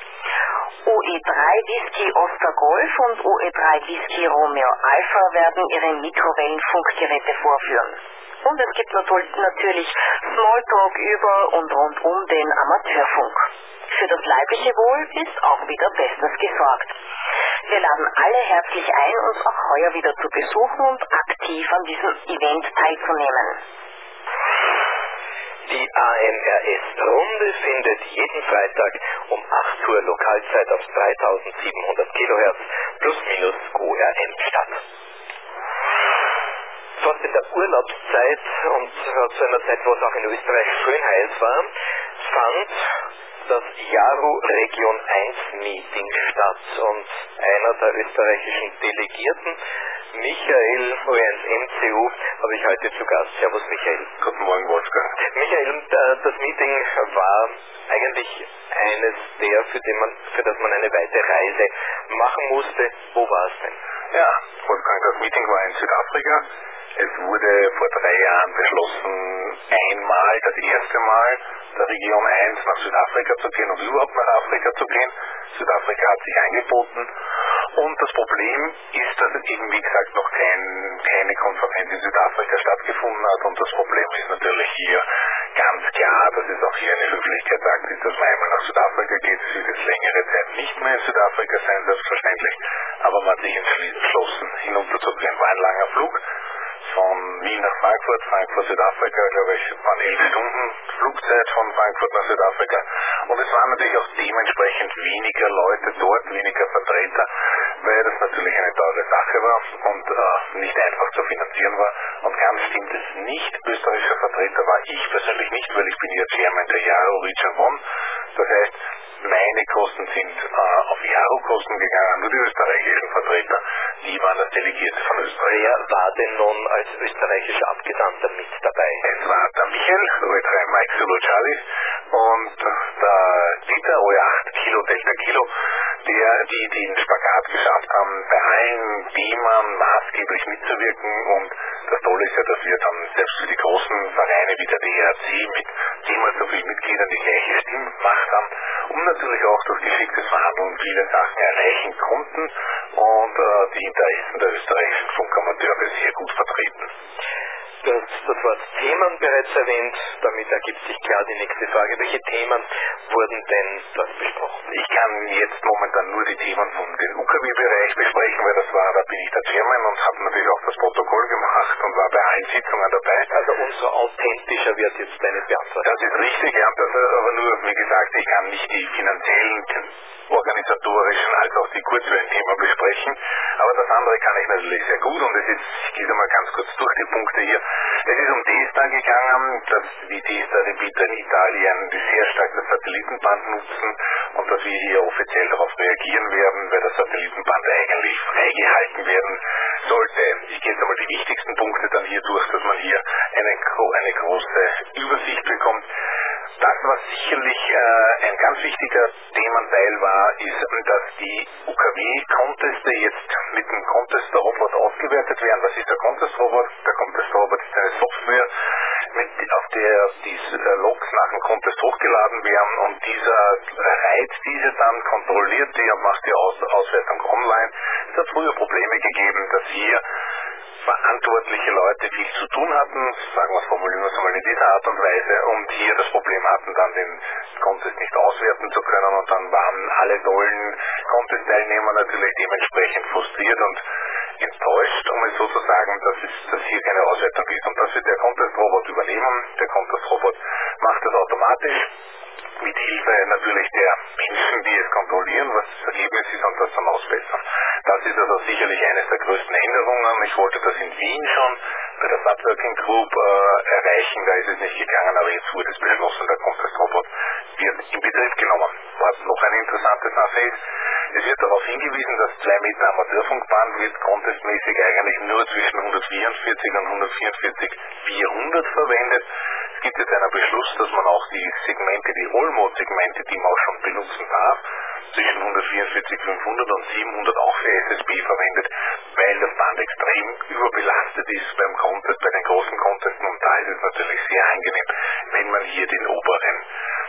O E drei Whisky Oscar Golf und O E drei Whisky Romeo Alpha werden ihre Mikrowellenfunkgeräte vorführen. Und es gibt natürlich Smalltalk über und rund um den Amateurfunk. Für das leibliche Wohl ist auch wieder bestens gesorgt. Wir laden alle herzlich ein, uns auch heuer wieder zu besuchen und aktiv an diesem Event teilzunehmen. Die A M R S-Runde findet jeden Freitag um acht Uhr Lokalzeit auf dreitausendsiebenhundert Kilohertz plus minus Q R M statt. Fast in der Urlaubszeit und zu einer Zeit, wo es auch in Österreich schön heiß war, fand das Jaru Region eins Meeting statt und einer der österreichischen Delegierten, Michael O E eins M C U, habe ich heute zu Gast. Servus Michael. Guten Morgen Wolfgang. Michael, das Meeting war eigentlich eines der, für, den man, für das man eine weite Reise machen musste. Wo war es denn? Ja, Wolfgang, das Meeting war in Südafrika. Es wurde vor drei Jahren beschlossen, einmal, das erste Mal, der Region eins nach Südafrika zu gehen und überhaupt nach Afrika zu gehen. Südafrika hat sich angeboten und das Problem ist, dass eben, wie gesagt, noch kein, keine Konferenz in Südafrika stattgefunden hat und das Problem ist natürlich hier ganz klar, dass es auch hier eine Höflichkeitsakt ist, dass man einmal nach Südafrika geht. Es wird jetzt längere Zeit nicht mehr in Südafrika sein, selbstverständlich, aber man hat sich entschlossen, hinunterzugehen. War ein langer Flug von Wien nach Frankfurt, Frankfurt, Südafrika, glaube ich, waren elf Stunden Flugzeit von Frankfurt nach Südafrika. Und es waren natürlich auch dementsprechend weniger Leute dort, weniger Vertreter, weil das natürlich eine teure Sache war und äh, nicht einfach zu finanzieren war. Und ganz stimmt es nicht, österreichischer Vertreter war ich persönlich nicht, weil ich bin ja Chairman der Jaru Region One. Das heißt, meine Kosten sind äh, auf Jaru-Kosten gegangen, nur die österreichischen Vertreter, die waren das Delegierte von Österreich. Wer war denn nun als österreichischer Abgesandter mit dabei? Es war der Michael, O E drei Mike Zulu Charlie, und der Dieter, O E acht Kilo Delta Kilo, der, die den Spagat geschafft haben, bei allen Themen maßgeblich mitzuwirken. Und das Tolle ist ja, dass wir dann selbst für die großen Vereine wie der D R C mit zehnmal so vielen Mitgliedern die gleiche Stimmmacht haben und natürlich auch durch geschicktes Verhandeln viele Sachen erreichen konnten und äh, die Interessen der österreichischen Funkamateure sehr gut vertreten. Du hast das Wort Themen bereits erwähnt, damit ergibt sich klar die nächste Frage. Welche Themen wurden denn dort besprochen? Ich kann jetzt momentan nur die Themen von dem U K W-Bereich besprechen, weil das war, da bin ich der Chairman und habe natürlich auch das Protokoll gemacht und war bei allen Sitzungen dabei. Also umso authentischer wird jetzt deine Beantwortung. Das ist richtig, ja, das aber nur, wie gesagt, ich kann nicht die finanziellen, organisatorischen als auch die Kurzwellenthemen besprechen, aber das andere kann ich natürlich sehr gut und es ist, ich gehe mal ganz kurz durch die Punkte hier. Es ist um DESTA gegangen, dass die DESTA-Repeater in Italien die sehr stark das Satellitenband nutzen und dass wir hier offiziell darauf reagieren werden, weil das Satellitenband eigentlich freigehalten werden sollte. Ich gehe jetzt einmal die wichtigsten Punkte dann hier durch, dass man hier eine, eine große Übersicht bekommt. Das, was sicherlich äh, ein ganz wichtiger Thementeil war, ist, dass die U K W-Conteste jetzt mit dem Contest-Robot ausgewertet werden. Was ist der Contest-Robot? Der Contest-Robot ist eine Software, mit, auf der die äh, Logs nach dem Contest hochgeladen werden und dieser reiht diese dann, kontrolliert die und macht die Aus Auswertung online. Es hat früher Probleme gegeben, dass hier verantwortliche Leute viel zu tun hatten, sagen wir es, formulieren wir es einmal in dieser Art und Weise, und hier das Problem hatten, dann den Contest nicht auswerten zu können und dann waren alle tollen Contest-Teilnehmer natürlich dementsprechend frustriert und enttäuscht, um es so zu sagen, dass, es, dass hier keine Auswertung ist. Und das wird der Contest-Robot übernehmen. Der Contest-Robot macht das automatisch, mit Hilfe natürlich der Menschen, die es kontrollieren, was das Ergebnis ist und das dann ausbessern. Das ist also sicherlich eines der größten Änderungen. Ich wollte das in Wien schon bei der Subworking Group äh, erreichen, da ist es nicht gegangen, aber jetzt wurde es beschlossen, der Contest-Robot wird in Betrieb genommen. Was noch eine interessante Sache ist, es wird darauf hingewiesen, dass zwei Meter Amateurfunkband wird contestmäßig eigentlich nur zwischen hundertvierundvierzig und hundertvierundvierzig vierhundert verwendet. Es gibt jetzt einen Beschluss, dass man auch die Segmente, die All-Mode-Segmente, die man auch schon benutzen darf, zwischen hundertvierundvierzig fünfhundert und siebenhundert auch für S S B verwendet, weil das Band extrem überbelastet ist beim Contest, bei den großen Contesten, und da ist es natürlich sehr angenehm, wenn man hier den oberen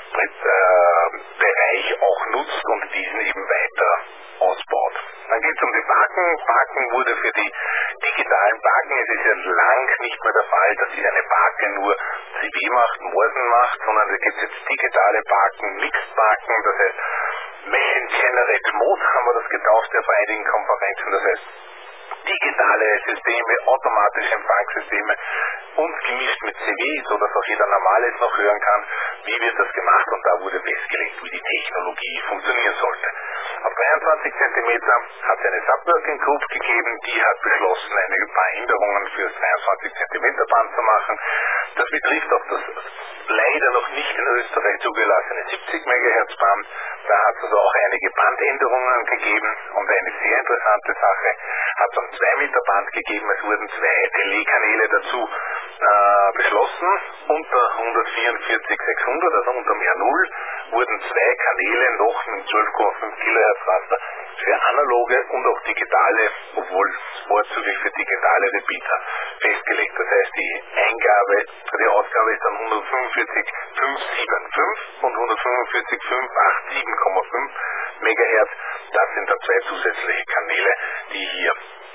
äh, Bereich auch nutzt und diesen eben weiter ausbaut. Dann geht es um die Baken. Baken wurde für die digitalen Baken, es ist ja lang nicht mehr der Fall, dass sie eine Bake nur C B macht, Morsen macht, sondern da gibt es jetzt digitale Baken, Mixed Baken, das heißt Machine Generate Mode haben wir das getauft auf einigen Konferenzen, das heißt digitale Systeme, automatische Empfangssysteme und gemischt mit C V, sodass auch jeder Normales noch hören kann, wie wird das gemacht, und da wurde festgelegt, wie die Technologie funktionieren sollte. Auf dreiundzwanzig Zentimeter hat es eine Subworking Group gegeben, die hat beschlossen, eine paar Änderungen für das dreiundzwanzig Zentimeter Band zu machen. Das betrifft auch das leider noch nicht in Österreich zugelassene siebzig Megahertz Band. Da hat es also auch einige Bandänderungen gegeben, und eine sehr interessante Sache hat es am zwei Meter Band gegeben. Es wurden zwei Telekanäle dazu äh, beschlossen. Unter hundertvierundvierzig sechshundert, also unter M R null, wurden zwei Kanäle noch mit zwölf Komma fünf Kilohertz Raster für analoge und auch digitale, obwohl vorzüglich für digitale Repeater festgelegt. Das heißt, die Eingabe, die Ausgabe ist dann hundertfünfundvierzig fünfhundertfünfundsiebzig und hundertfünfundvierzig fünfhundertsiebenundachtzig Komma fünf Megahertz. Das sind dann zwei zusätzliche Kanäle, die hier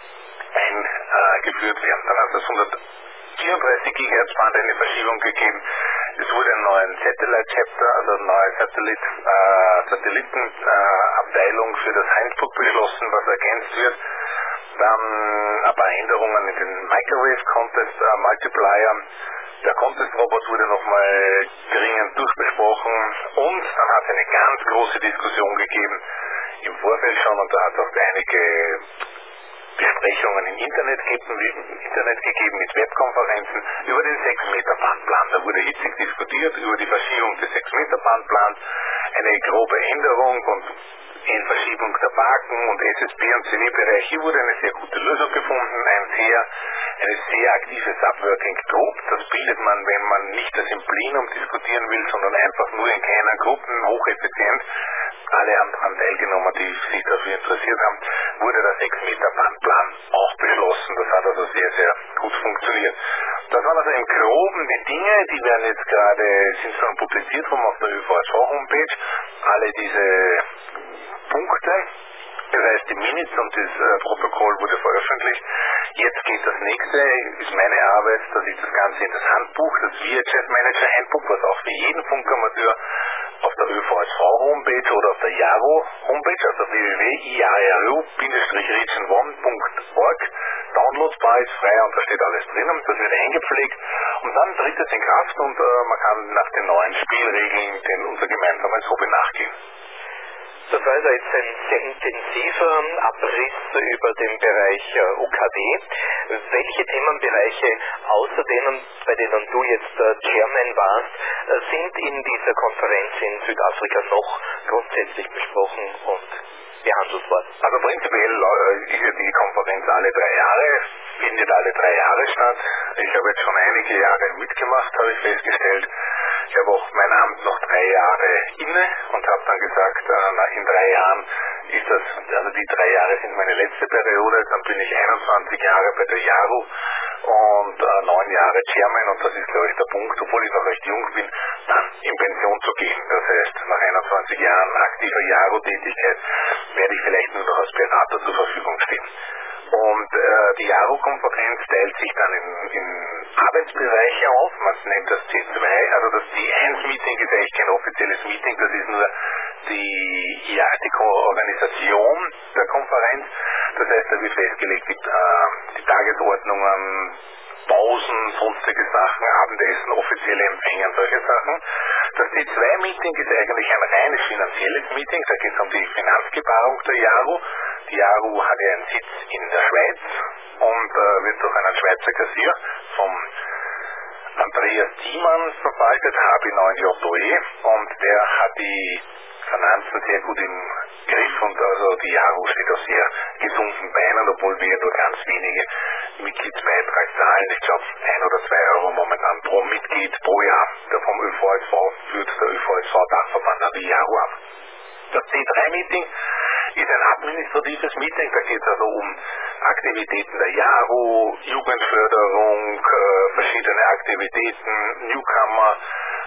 eingeführt werden. Dann hat es hundertvierunddreißig Gigahertz Band eine Verschiebung gegeben. Es wurde ein neues Satellite Chapter, also eine neue Satellit, äh, Satellitenabteilung äh, für das Heinsburg beschlossen, was ergänzt wird. Dann ein paar Änderungen in den Microwave Contest äh, Multiplier. Der Contest-Robot wurde nochmal dringend durchbesprochen, und dann hat es eine ganz große Diskussion gegeben im Vorfeld schon, und da hat es auch einige Besprechungen im Internet gegeben, im Internet gegeben mit Webkonferenzen über den sechs Meter Bandplan. Da wurde hitzig diskutiert über die Verschiebung des sechs Meter Bandplans, eine grobe Änderung und in Verschiebung der Baken und S S B und C W-Bereich. Hier wurde eine sehr gute Lösung gefunden, ein sehr, eine sehr aktive Subworking Group. Das bildet man, wenn man nicht das im Plenum diskutieren will, sondern einfach nur in kleinen Gruppen, hocheffizient. Alle haben daran teilgenommen, die sich dafür interessiert haben, wurde der sechs Meter Bandplan auch beschlossen. Das hat also sehr, sehr gut funktioniert. Das waren also im Groben die Dinge, die werden jetzt gerade, sind schon publiziert worden auf der Ö V S V Homepage. Alle diese Punkte Das heißt, die Minutes und das äh, Protokoll wurde veröffentlicht. Jetzt geht das nächste, ist meine Arbeit, dass ich das Ganze in das Handbuch, das V H S Manager Handbuch, was auch für jeden Funkamateur auf der Ö V S V-Homepage oder auf der I A R O-Homepage, also w w w punkt i a r o Bindestrich region one punkt org, downloadbar ist, frei, und da steht alles drinnen, das wird eingepflegt und dann tritt es in Kraft und äh, man kann nach den neuen Spielregeln den unser gemeinsames Hobby nachgehen. Das war also jetzt ein sehr intensiver Abriss über den Bereich äh, U K D. Welche Themenbereiche, außer denen, bei denen du jetzt äh, Chairman warst, äh, sind in dieser Konferenz in Südafrika noch grundsätzlich besprochen und behandelt worden? Also prinzipiell äh, ist ja die Konferenz alle drei Jahre, findet alle drei Jahre statt. Ich habe jetzt schon einige Jahre mitgemacht, habe ich festgestellt. Ich habe auch mein Amt noch drei Jahre inne und habe dann gesagt, äh, in drei Jahren ist das, also die drei Jahre sind meine letzte Periode, dann bin ich einundzwanzig Jahre bei der I A R O und äh, neun Jahre Chairman, und das ist, glaube ich, der Punkt, obwohl ich noch recht jung bin, dann in Pension zu gehen. Das heißt, nach einundzwanzig Jahren aktiver I A R O-Tätigkeit werde ich vielleicht nur noch als Berater zur Verfügung stehen. Und äh, die I A R O-Konferenz teilt sich dann in, in Arbeitsbereiche auf, man nennt das T zwei, also das T eins Meeting ist eigentlich kein offizielles Meeting, das ist nur die, ja, die Organisation der Konferenz, das heißt, da wird festgelegt, die, äh, die Tagesordnungen, Pausen, sonstige Sachen, Abendessen, offizielle Empfänge und solche Sachen. Das T zwei Meeting ist eigentlich ein reines finanzielles Meeting, da geht es um die Finanzgebarung der I A R O. Die I A R O hat ja einen Sitz in der Schweiz und äh, wird durch einen Schweizer Kassier vom Andreas Thiemann verwaltet, H B neun J O E, und der hat die Finanzen sehr gut im Griff, und also die I A R O steht auf sehr gesunden Beinen, obwohl wir nur ganz wenige Mitgliedsbeitrag zahlen. Ich glaube ein oder zwei Euro momentan pro Mitglied pro Jahr. Der vom Ö V S V führt der Ö V S V-Dachverband an die I A R O ab. Das T drei Meeting ist ein administratives Meeting, da geht es also um Aktivitäten der I A R O, Jugendförderung, äh, verschiedene Aktivitäten, Newcomer,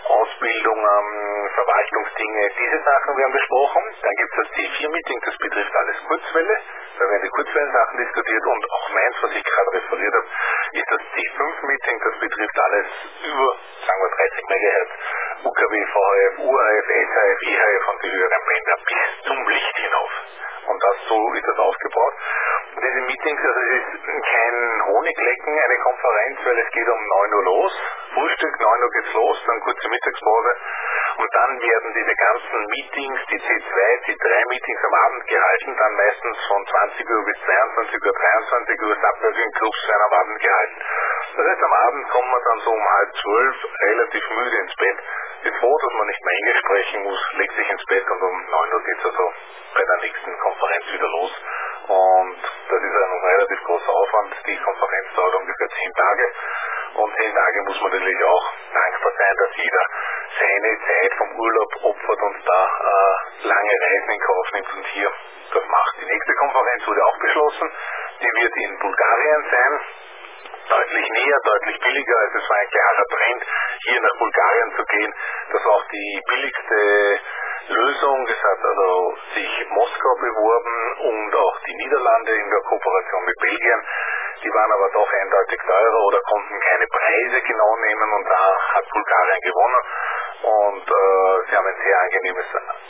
Ausbildungen, Verwaltungsdinge, diese Sachen werden besprochen. Dann gibt es das T vier Meeting, das betrifft alles Kurzwelle, da werden die Kurzwellensachen diskutiert, und auch meins, was ich gerade referiert habe, ist das T fünf Meeting, das betrifft alles über, sagen wir, dreißig Megahertz, U K W, V H F, U H F, S H F, E H F und die höheren Bänder bis zum Licht hinauf. Und das, so ist das aufgebaut. Und diese Meetings, also es ist kein Honiglecken, eine Konferenz, weil es geht um neun Uhr los, Frühstück, neun Uhr geht's los, dann kurze Mittagspause, und dann werden diese ganzen Meetings, die T zwei, T drei Meetings am Abend gehalten, dann meistens von zwanzig Uhr bis zweiundzwanzig Uhr, dreiundzwanzig Uhr, Subversing Clubs werden am Abend gehalten. Das heißt, am Abend kommt man dann so um halb zwölf relativ müde ins Bett, ist froh, dass man nicht mehr Englisch sprechen muss, legt sich ins Bett, und um neun Uhr geht es also bei der nächsten Konferenz wieder los. Und das ist ein relativ großer Aufwand. Die Konferenz dauert ungefähr zehn Tage. Und zehn Tage muss man natürlich auch dankbar sein, dass jeder seine Zeit vom Urlaub opfert und da äh, lange Reisen in Kauf nimmt und hier das macht. Die nächste Konferenz wurde auch beschlossen. Die wird in Bulgarien sein. Deutlich näher, deutlich billiger. Also es war ein klarer Trend, hier nach Bulgarien zu gehen. Das war auch die billigste Lösung. Es hat also sich Moskau beworben und auch die Niederlande in der Kooperation mit Belgien. Die waren aber doch eindeutig teurer oder konnten keine Preise genau nehmen, und da hat Bulgarien gewonnen. Und äh, sie haben ein sehr angenehmes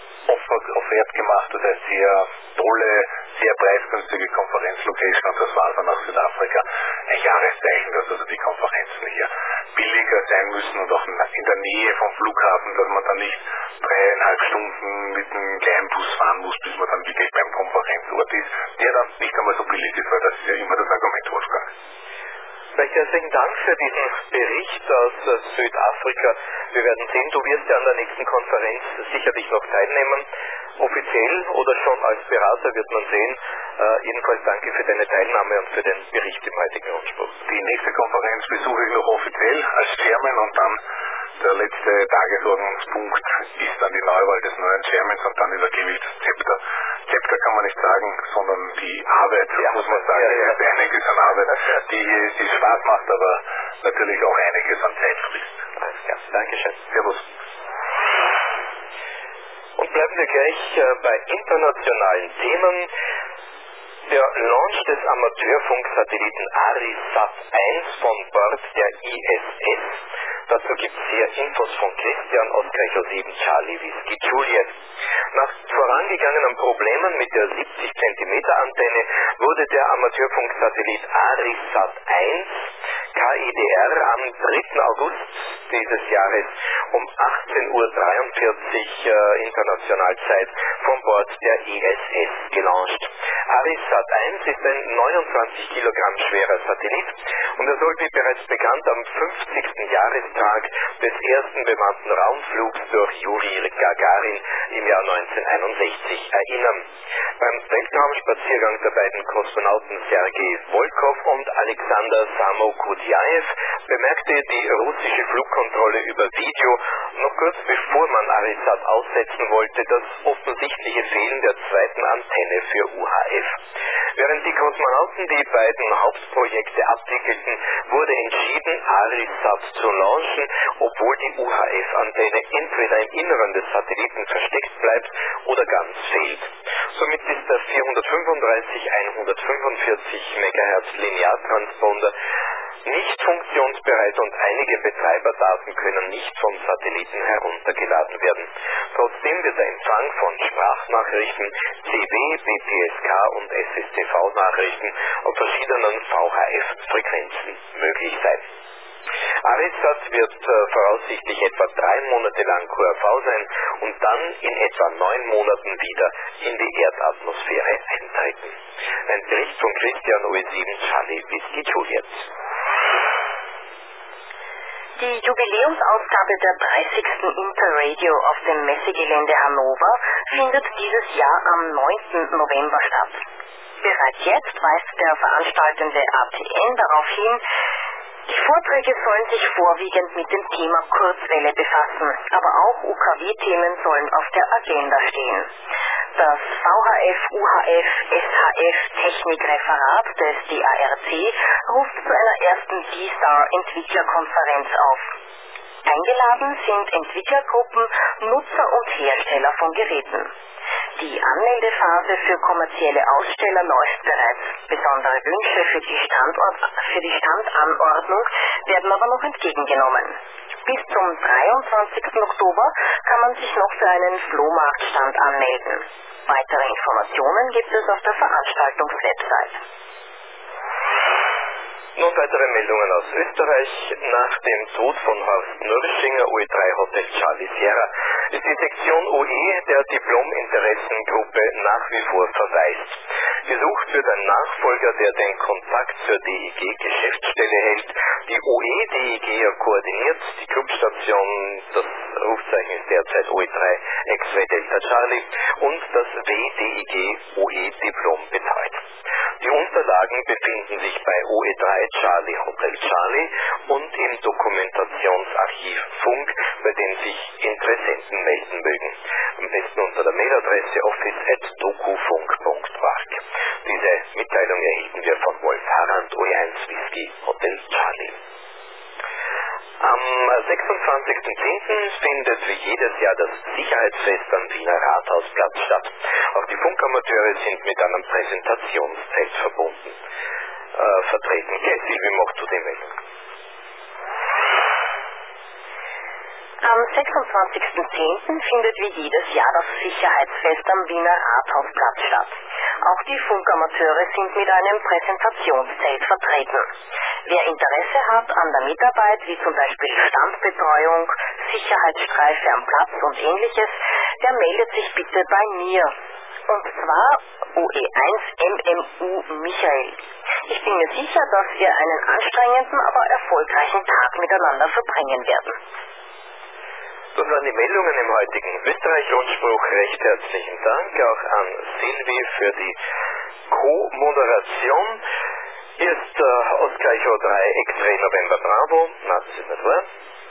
Offert gemacht, das heißt sehr tolle, sehr preisgünstige Konferenzlocation, und das war also nach Südafrika ein Jahreszeichen, dass also die Konferenzen hier billiger sein müssen und auch in der Nähe vom Flughafen, dass man dann nicht dreieinhalb Stunden mit einem kleinen Bus fahren muss, bis man dann wirklich beim Konferenzort ist, der dann nicht einmal so billig ist, weil das ist ja immer das Argument, Wolfgang. Recht herzlichen Dank für diesen Bericht aus Südafrika. Wir werden sehen, du wirst ja an der nächsten Konferenz sicherlich noch teilnehmen. Offiziell oder schon als Berater wird man sehen. Äh, jedenfalls danke für deine Teilnahme und für den Bericht im heutigen Rundspruch. Die nächste Konferenz besuche ich noch offiziell als Chairman, und dann der letzte Tagesordnungspunkt ist dann die Neuwahl des neuen Chairmans, und dann übergebe ich das Zepter. Zepter kann man nicht sagen, sondern die Arbeit, ja, muss man sagen, ja, ja. ist einiges an Arbeit, die, die Spaß macht, aber natürlich auch einiges an Zeit frisst. Alles klar, Dankeschön. Servus. Und bleiben wir gleich äh, bei internationalen Themen. Der Launch des Amateurfunksatelliten ARISAT eins von Bord der I S S. Dazu gibt es hier Infos von Christian Oskar Echo sieben Charlie Whisky Juliet. Nach vorangegangenen Problemen mit der siebzig Zentimeter Antenne wurde der Amateurfunksatellit ARISAT eins K I D R am dritten August dieses Jahres um achtzehn Uhr dreiundvierzig äh, Internationalzeit von Bord der I S S gelauncht. ARISAT eins ist ein neunundzwanzig Kilogramm schwerer Satellit und er soll wie bereits bekannt am fünfzigsten Jahrestag des ersten bemannten Raumflugs durch Juri Gagarin im Jahr neunzehnhunderteinundsechzig erinnern. Beim Weltraumspaziergang der beiden Kosmonauten Sergei Volkov und Alexander Samokudjajew bemerkte die russische Flugkontrolle über Video noch kurz bevor man ARISAT aussetzen wollte, das offensichtliche Fehlen der zweiten Antenne für U H F. Während die Kosmonauten die beiden Hauptprojekte abwickelten, wurde entschieden, ARISAT zu launchen, obwohl die U H F-Antenne entweder im Inneren des Satelliten versteckt bleibt oder ganz fehlt. Somit ist der vierhundertfünfunddreißig hundertfünfundvierzig Megahertz Lineartransponder nicht funktionsbereit und einige Betreiberdaten können nicht vom Satelliten heruntergeladen werden. Trotzdem wird der Empfang von Sprachnachrichten, C W, B P S K und S S T V-Nachrichten auf verschiedenen V H F-Frequenzen möglich sein. ARISAT wird äh, voraussichtlich etwa drei Monate lang Q R V sein und dann in etwa neun Monaten wieder in die Erdatmosphäre eintreten. Ein Bericht von Christian O E sieben Charlie Whisky Juliet. Die Jubiläumsausgabe der dreißigsten Interradio auf dem Messegelände Hannover findet dieses Jahr am neunten November statt. Bereits jetzt weist der veranstaltende A T N darauf hin, die Vorträge sollen sich vorwiegend mit dem Thema Kurzwelle befassen, aber auch U K W-Themen sollen auf der Agenda stehen. Das V H F, U H F, S H F Technikreferat des D A R C ruft zu einer ersten D-Star-Entwicklerkonferenz auf. Eingeladen sind Entwicklergruppen, Nutzer und Hersteller von Geräten. Die Anmeldephase für kommerzielle Aussteller läuft bereits. Besondere Wünsche für die, Standort, für die Standanordnung werden aber noch entgegengenommen. Bis zum dreiundzwanzigsten Oktober kann man sich noch für einen Flohmarktstand anmelden. Weitere Informationen gibt es auf der Veranstaltungswebsite. Noch weitere Meldungen aus Österreich. Nach dem Tod von Horst Nörschinger, O E drei Hotel Charlie Sierra, ist die Sektion O E der Diplominteressengruppe nach wie vor verwaist. Gesucht wird ein Nachfolger, der den Kontakt zur D I G-Geschäftsstelle hält. Die O E D I G koordiniert die Clubstation, das Rufzeichen ist derzeit O E drei X-Ray Delta Charlie und das W D I G O E Diplom betreut. Die Unterlagen befinden sich bei O E drei Charlie Hotel Charlie und im Dokumentationsarchiv Funk, bei dem sich Interessenten melden mögen. Am besten unter der Mailadresse office at dokufunk punkt org. Diese Mitteilung erhielten wir von Wolf Harand, O E eins Whisky Hotel Charlie. Am sechsundzwanzigsten zehnten findet wie jedes Jahr das Sicherheitsfest am Wiener Rathausplatz statt. Auch die Funkamateure sind mit einem Präsentationszelt verbunden, äh, vertreten. Okay, Silvi, machst du die Meldung? Am sechsundzwanzigsten zehnten findet wie jedes Jahr das Sicherheitsfest am Wiener Rathausplatz statt. Auch die Funkamateure sind mit einem Präsentationszelt vertreten. Wer Interesse hat an der Mitarbeit, wie zum Beispiel Standbetreuung, Sicherheitsstreife am Platz und ähnliches, der meldet sich bitte bei mir. Und zwar O E eins M M U Michael. Ich bin mir sicher, dass wir einen anstrengenden, aber erfolgreichen Tag miteinander verbringen werden. Das waren die Meldungen im heutigen Österreich-Rundspruch. Recht herzlichen Dank auch an Silvi für die Co-Moderation. Hier ist äh, Oskar Echo drei X-Ray November Bravo. Na, das ist nicht wahr.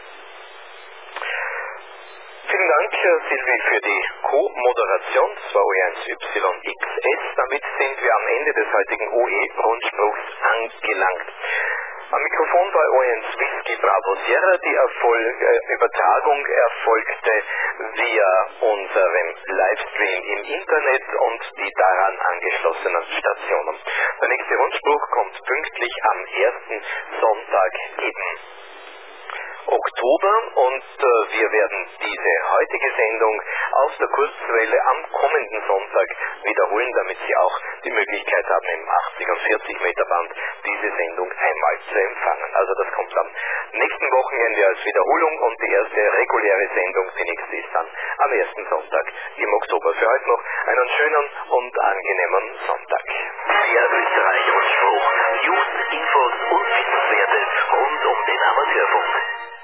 Vielen Dank, Silvi, für die Co-Moderation. Das war O E eins Y X S. Damit sind wir am Ende des heutigen O E-Rundspruchs angelangt. Am Mikrofon bei O eins Whisky Bravo Sierra. Die Erfolg, äh, Übertragung erfolgte via unserem Livestream im Internet und die daran angeschlossenen Stationen. Der nächste Rundspruch kommt pünktlich am ersten Sonntag im Oktober und äh, wir werden diese heutige Sendung auf der Kurzwelle am kommenden Sonntag wiederholen, damit Sie auch die Möglichkeit haben, im achtzig und vierzig Meter Band diese Sendung einmal zu empfangen. Also das kommt am nächsten Wochenende als Wiederholung und die erste reguläre Sendung, die nächste ist dann am ersten Sonntag im Oktober. Für heute noch einen schönen und angenehmen Sonntag. Der Österreich-Rundspruch. News, Infos und Wissenswerte rund um den Amateurfunk.